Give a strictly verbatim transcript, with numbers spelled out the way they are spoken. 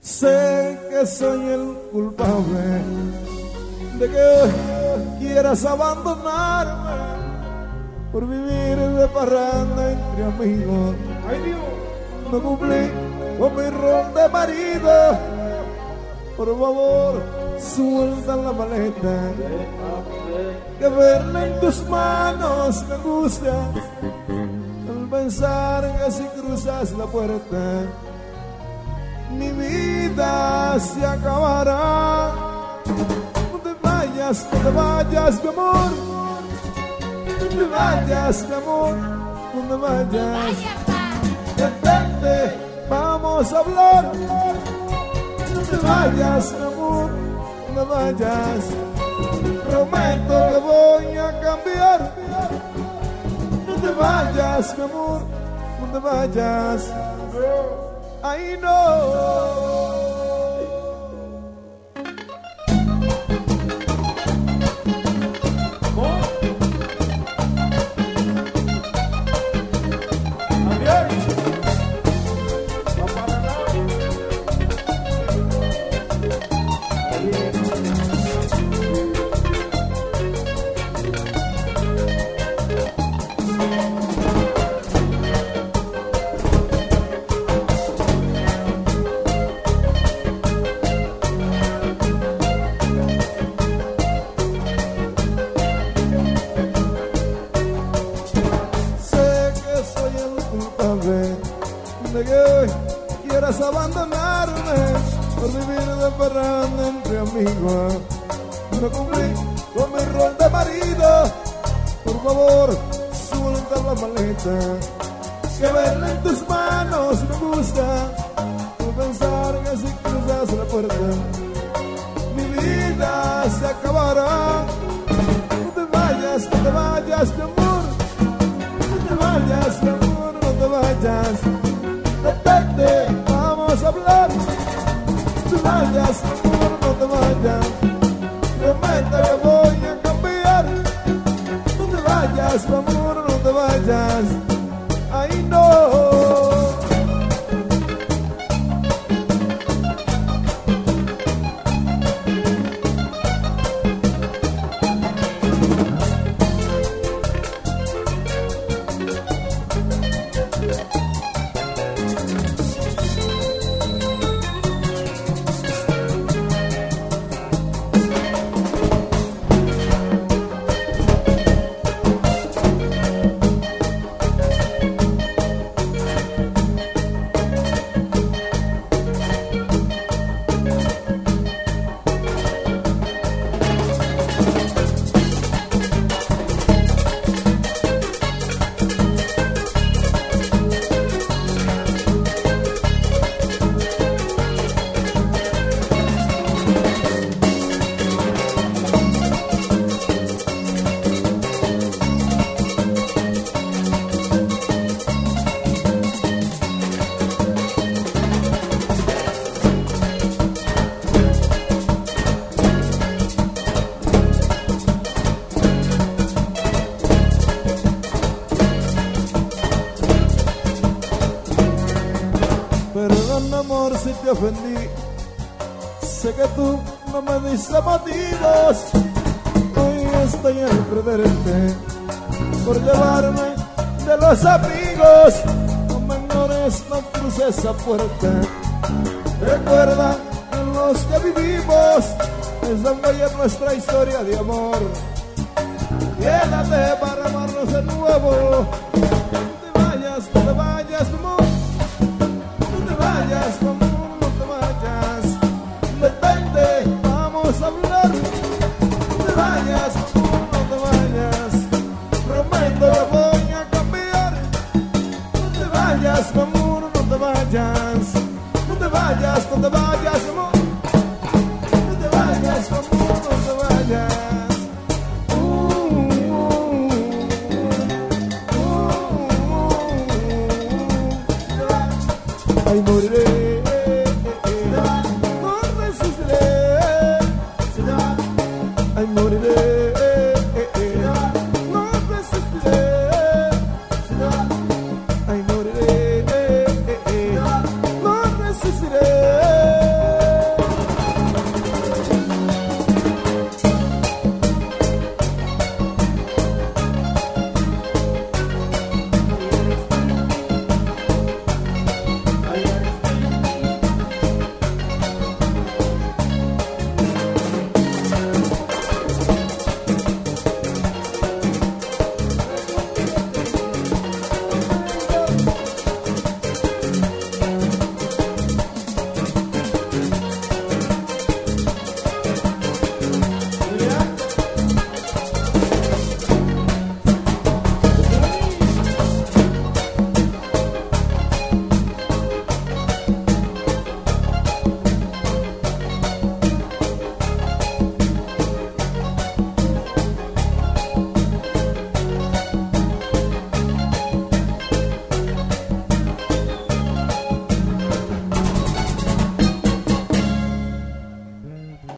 Sé que soy el culpable de que hoy quieras abandonarme por vivir de parranda entre amigos. Ay Dios, no cumplí con mi rol de marido. Por favor, suelta la maleta, que verla en tus manos me gusta. Al pensar que si cruzas la puerta, mi vida se acabará. No te vayas, no te vayas, mi amor. No te vayas, mi amor. No te vayas. Detente, vamos a hablar. No te vayas, mi amor. No te vayas. Prometo que voy a cambiar. No te vayas, mi amor. No te vayas. Ay, no. De que hoy quieras abandonarme por vivir de parranda entre amigos. No cumplí con mi rol de marido. Por favor, suelta la maleta, que verla en tus manos me gusta. Por pensar que si cruzas la puerta, mi vida se acabará. No te vayas, no te vayas, mi amor. No te vayas, mi amor, no te vayas. Detente, vamos a hablar. No te vayas, amor, no te vayas. Prometo que voy a cambiar. No te vayas, amor, no te vayas. Ay, no. Perdón, amor, si te ofendí. Sé que tú no me diste motivos. Hoy estoy en perderte por llevarme de los amigos. No me ignores, no cruces esa puerta. Recuerda en los que vivimos es donde hay nuestra historia de amor. Quédate para amarnos de nuevo. No te vayas, no te vayas, amor. No te vayas, amor, no te vayas. Detente, vamos a hablar. No te vayas, amor, no te vayas. Prometo que voy a cambiar. No te vayas, amor, no te vayas. No te vayas, no te vayas, amor.